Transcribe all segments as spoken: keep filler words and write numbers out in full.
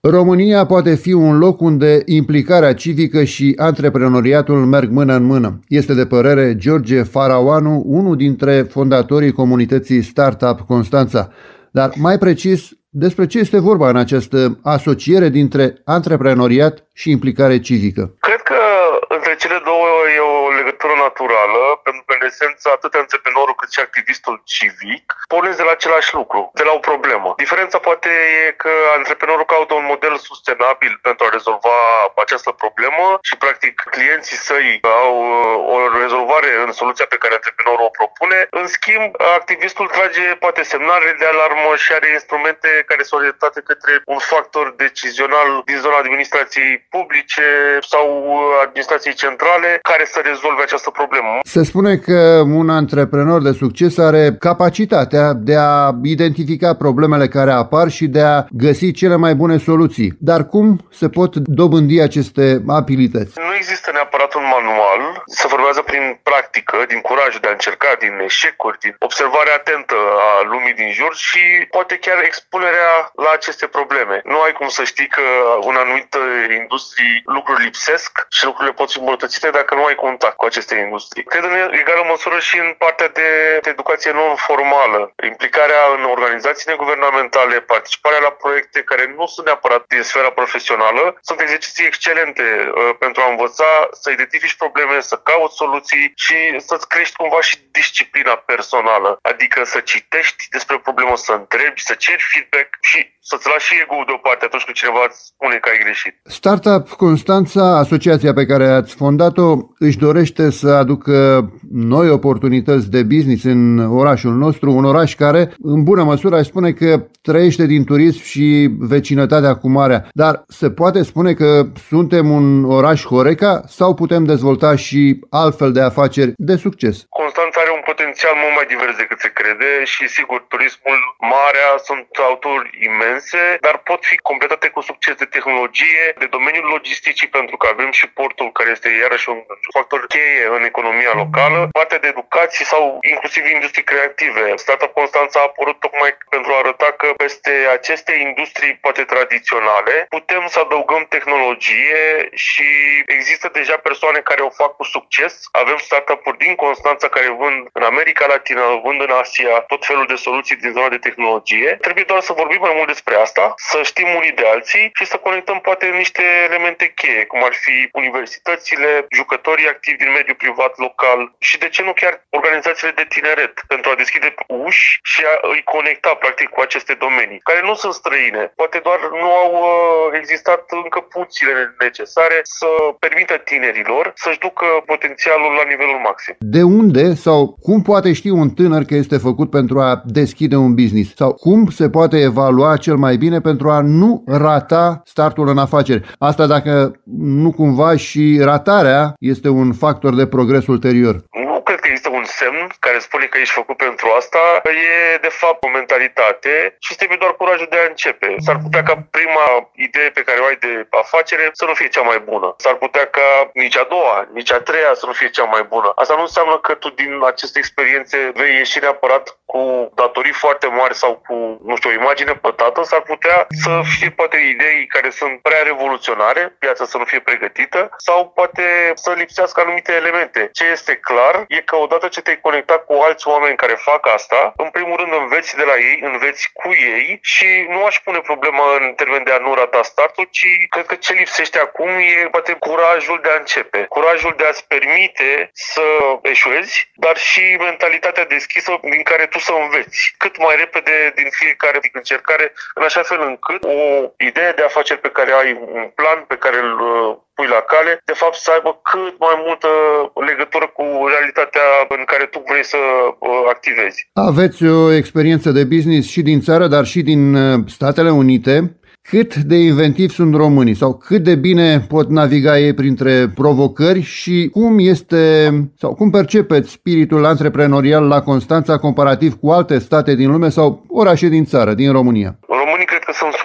România poate fi un loc unde implicarea civică și antreprenoriatul merg mână în mână. Este de părere George Faraoanu, unul dintre fondatorii comunității Startup Constanța. Dar mai precis, despre ce este vorba în această asociere dintre antreprenoriat și implicare civică? Cred că între cele două e o legătură naturală, pentru că, în esență, atât antreprenorul cât și activistul civic pornesc de la același lucru, de la o problemă. Diferența poate e că antreprenorul caută un model sustenabil pentru a rezolva această problemă și, practic, clienții săi au o rezolvare în soluția pe care antreprenorul o propune. În schimb, activistul trage poate semnale de alarmă și are instrumente care sunt orientate către un factor decizional din zona administrației publice sau administrației centrale care să rezolve această problemă. Se spune că un antreprenor de succes are capacitatea de a identifica problemele care apar și de a găsi cele mai bune soluții. Dar cum se pot dobândi aceste abilități? Nu există neapărat un manual, se formează prin practică, din curajul de a încerca, din eșecuri, din observare atentă a lumii din jur și poate chiar expunerea la aceste probleme. Nu ai cum să știi că în anumite industrii lucruri lipsesc și lucrurile pot fi îmbunătățite dacă nu ai contact cu aceste industrii. Cred în egală măsură și în partea de educație non-formală, implicarea în organizații neguvernamentale, participarea la proiecte care nu sunt neapărat din sfera profesională, sunt exerciții excelente uh, pentru a învăța să identifici probleme, să cauți soluții și să-ți crești cumva și disciplina personală, adică să citești despre problemă, să întrebi, să ceri feedback și să-ți lași și ego-ul deoparte atunci când cineva îți spune că ai greșit. Startup Constanța, asociația pe care ați fondat-o, își dorește să aducă noi oportunități de business în orașul nostru, un oraș care, în bună măsură, aș spune că trăiește din turism și vecinătatea cu marea. Dar se poate spune că suntem un oraș Horeca sau putem dezvolta și altfel de afaceri de succes? Constanța are un potențial mult mai divers decât se crede și, sigur, turismul, marea sunt autori imense, dar pot fi completate cu succes de tehnologie, de domeniul logisticii, pentru că avem și portul, care este iarăși un factor cheie în economia locală, partea de educație sau inclusiv industrii creative. Startup Constanța a apărut tocmai pentru a arăta că peste aceste industrii poate tradiționale putem să adăugăm tehnologie și există deja persoane care o fac cu succes. Avem startup-uri din Constanța care vând în America Latină, vând în Asia tot felul de soluții din zona de tehnologie. Trebuie doar să vorbim mai mult despre asta, să știm unii de alții și să conectăm poate niște elemente cheie, cum ar fi universitățile, jucătorii activi din mediul privat local și, de ce nu, chiar organizațiile de tineret, pentru a deschide uși și a îi conecta practic cu aceste domenii, care nu sunt străine, poate doar nu au existat încă punțile necesare să permită tinerilor să-și ducă potențialul la nivelul maxim. De unde sau cum poate ști un tânăr că este făcut pentru a deschide un business? Sau cum se poate evalua cel mai bine pentru a nu rata startul în afaceri? Asta dacă nu cumva și ratarea este un factor de progres ulterior. Nu cred că există un semn care spune că ești făcut pentru asta. E de fapt o mentalitate și trebuie doar curajul de a începe. S-ar putea ca prima idee pe care o ai de afacere să nu fie cea mai bună. S-ar putea ca nici a doua, nici a treia să nu fie cea mai bună. Asta nu înseamnă că tu din aceste experiențe vei ieși neapărat cu datorii foarte mari sau cu, nu știu, o imagine pătată. S-ar putea să fie poate idei care sunt prea revoluționare, piața să nu fie pregătită sau poate să lipsească anumite elemente. Ce este clar e că odată ce te-ai conectat cu alți oameni care fac asta, în primul rând înveți de la ei, înveți cu ei și nu aș pune problema în termen de a nu rata startul, ci cred că ce lipsește acum e poate curajul de a începe, curajul de a-ți permite să eșuezi, dar și mentalitatea deschisă din care tu să înveți cât mai repede din fiecare încercare, în așa fel încât o idee de afaceri pe care ai, un plan pe care îl pui la cale, de fapt să aibă cât mai multă legătură cu realitatea în care tu vrei să activezi. Aveți o experiență de business și din țară, dar și din Statele Unite. Cât de inventivi sunt românii sau cât de bine pot naviga ei printre provocări și cum este sau cum percepeți spiritul antreprenorial la Constanța comparativ cu alte state din lume sau orașe din țară, din România? Românii cred că sunt super creativi.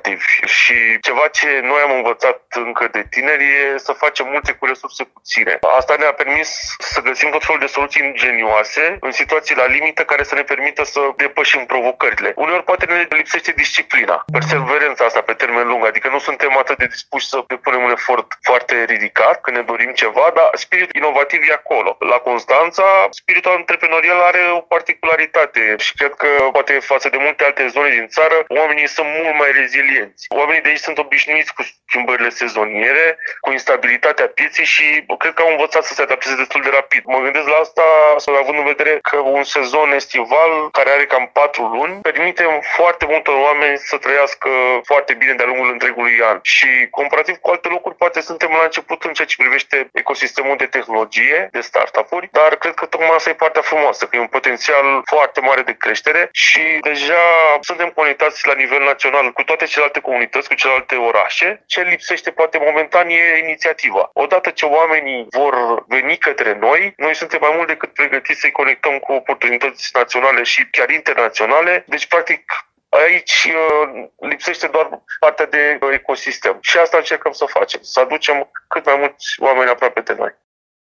inovativ. Și ceva ce noi am învățat încă de tineri e să facem multe cu resurse puține. Asta ne-a permis să găsim tot felul de soluții ingenioase în situații la limită care să ne permită să depășim provocările. Uneori poate ne lipsește disciplina, perseverența asta pe termen lung, adică nu suntem atât de dispuși să depunem un efort foarte ridicat când ne dorim ceva, dar spiritul inovativ e acolo. La Constanța, spiritul antreprenorial are o particularitate și cred că poate față de multe alte zone din țară, oamenii sunt mult mai rezilienți. Oamenii de aici sunt obișnuiți cu schimbările sezoniere, cu instabilitatea pieței și cred că au învățat să se adapteze destul de rapid. Mă gândesc la asta având în vedere că un sezon estival care are cam patru luni permite foarte multor oameni să trăiască foarte bine de-a lungul întregului an. Și comparativ cu alte locuri, poate suntem la început în ceea ce privește ecosistemul de tehnologie, de startup-uri, dar cred că tocmai asta e partea frumoasă, că e un potențial foarte mare de creștere și deja suntem conectați la nivel național cu toate celelalte comunități, cu celelalte orașe. Ce lipsește poate momentan e inițiativa. Odată ce oamenii vor veni către noi, noi suntem mai mult decât pregătiți să-i conectăm cu oportunități naționale și chiar internaționale. Deci, practic, aici lipsește doar partea de ecosistem. Și asta încercăm să facem, să aducem cât mai mulți oameni aproape de noi.